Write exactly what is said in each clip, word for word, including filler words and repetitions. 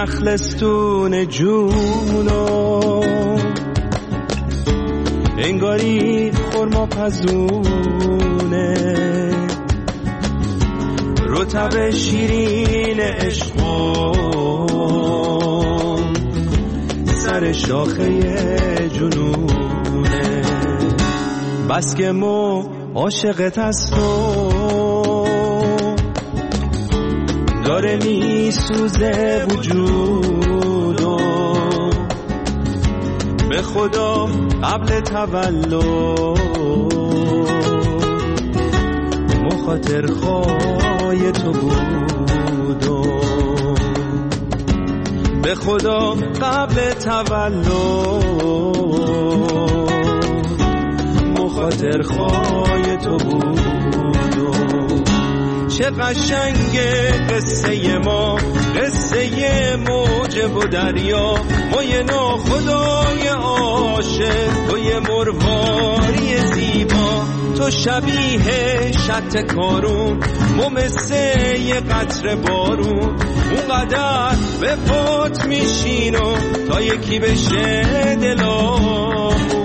نخلستون جونو انگاری خرما پزونه رطب شیرین عشقم سر شاخه جنونه بس که مو عاشقت هست و داره می سوزه وجودو به خدا قبل تولد مخاطر خواه تو بودو به خدا قبل تولد مخاطر خواه تو بودو چه قشنگه قصه ما قصه موج و دریا ما یه ناخدای عاشق تو یه مرواری زیبا تو شبیه شط کارون ما مثل یه قطره بارون اونقدر به پات میشینو تا یکی بشه دلامون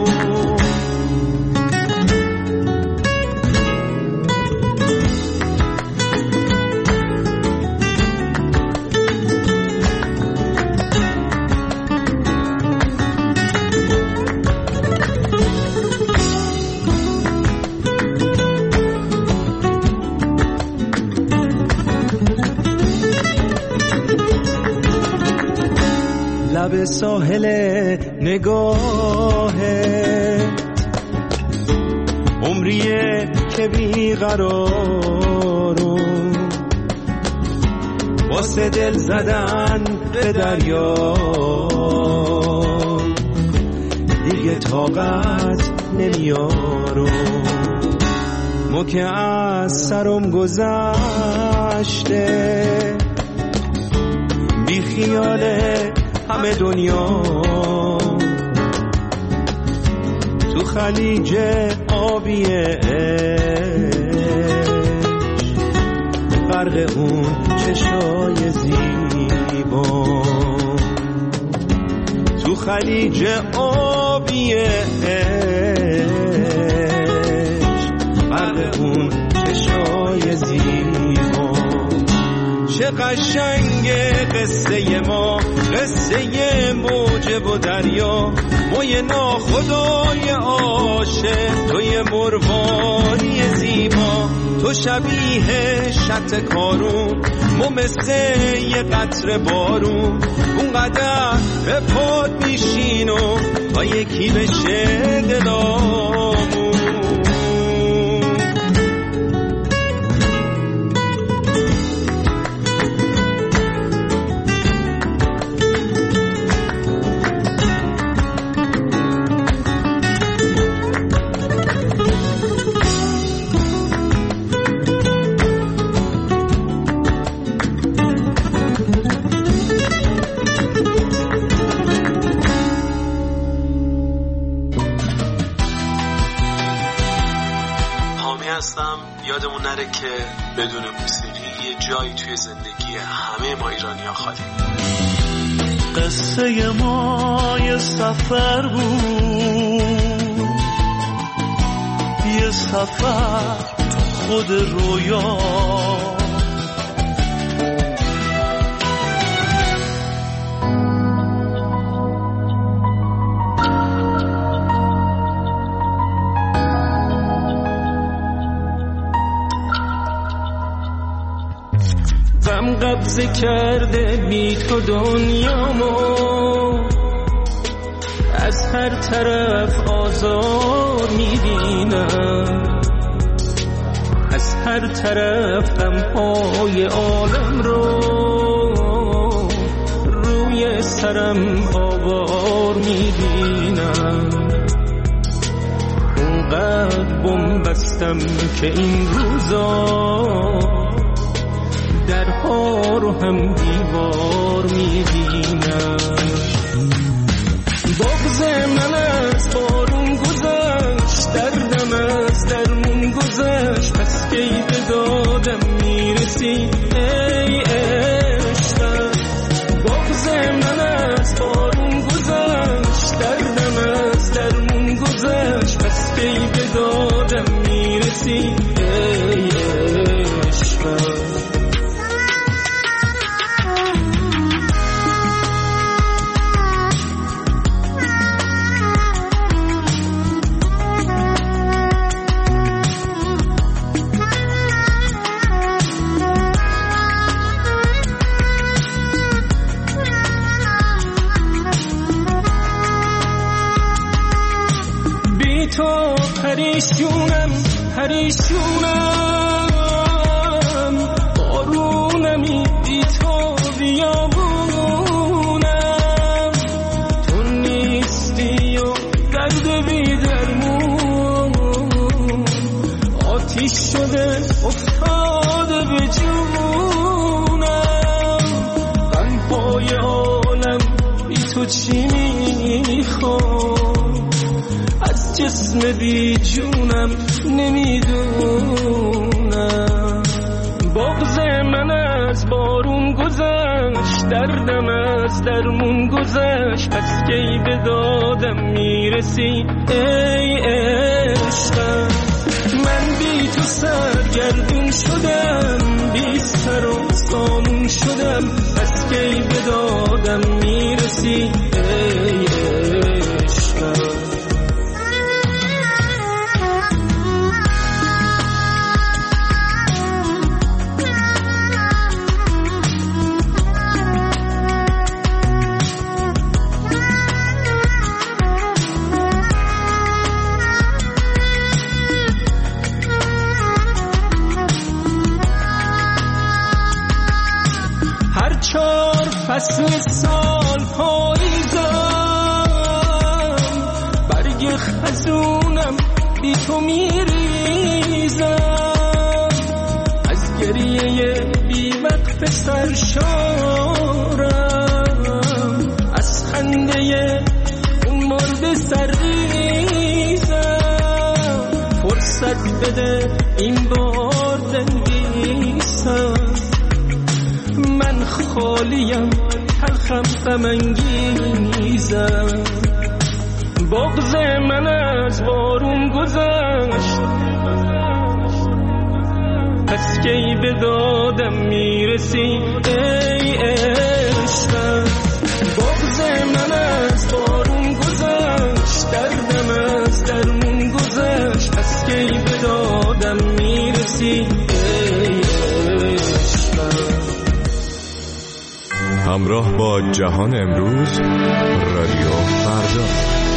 لب ساحل نگاهت عمریه که بیقرارم واسه دل زدن به دریا دیگه طاقت نمیارم مو که از سرم گذشته بی خیاله همه دنیا تو خلیج آبی غرق اون چشای زیبا تو خلیج آبی غرق اون چشای زیبا چه قشنگه قصه ما قصه موج و دریا ما یه ناخدای عاشق تو یه مرواری زیبا تو شبیه شط کارون ما مثل یه قطره بارون اونقدر به پات میشینو تا یکی بشه دلامون یادمون نره که بدون موسیقی یه جایی توی زندگی همه ما ایرانی‌ها خالی. قصه ما یه سفر بود یه سفر خود رویا غم قبضه کرده بی تو دنیامو از هر طرف آزار میبینم از هر طرف غمهای عالم رو روی سرم آوار میبینم اونقدر بنبستم که این روزا درها رو هم دیوار میبینم بغض من از بارون گذشت دردم از درمون گذشت پس کی به دادم میرسی ای عشقم بغض تو پریشونم پریشونم بارونمی بی تو بیابونم تو نیستی و درد بی درمون آتیش شده افتاده به جونم غمهای عالم بی تو چی میخوام از جسم بی جونم نمیدونم بغض من از بارون گذشت دردم از درمون گذشت پس کی به دادم میرسی ای عشقم من بی تو سرگردون شدم بی سر و سامون شدم پس کی به دادم میرسی ای عشقم فصل سال پاییزم برگ خزونم بی تو میریزم از گریه بی وقت سرشارم از خنده اون مرد سرریزم فرصت بده این بار بنویسم من خالیم تلخم غم‌انگیزم بغض من از بارون گذشت پس کی به دادم میرسی ای عشقم بغض من از بارون گذشت دردم از درمون گذشت پس کی به دادم میرسی ای عشقم همراه با جهان امروز رادیو فردا.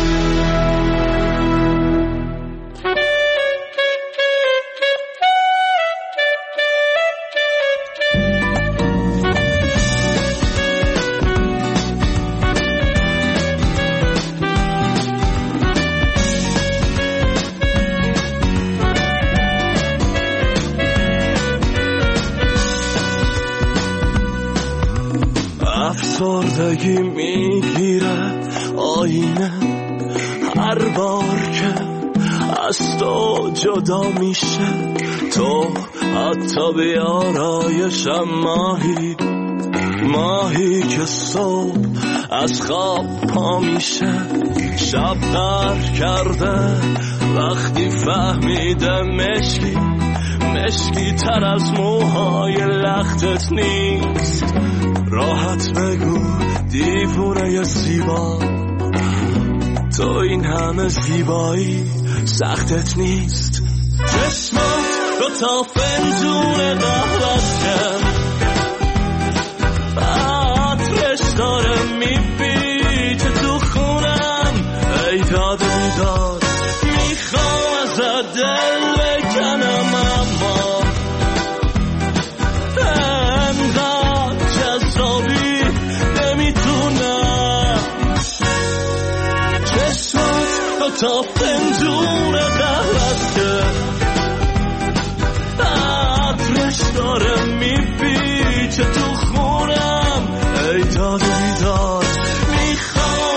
افسردگی میگیره آینه هر بار که از تو جدا میشه تو حتی به آرایشم ماهی ماهی که صبح از خواب پا میشه شب غرق کرده وقتی فهمیده مشکی مشکی تر از موهای لختت نیست راحت بگو دیوونه زیبا تو این همه زیبایی سختت نیست چشمات دو تا فنجون قهوت کرد عطرش داره میپیچه تو خونم ای داد ای داد میخوام ازت دل بکنم اما تا پنجون قهوت کرد عطرش داره میپیچه تو خونم ای داد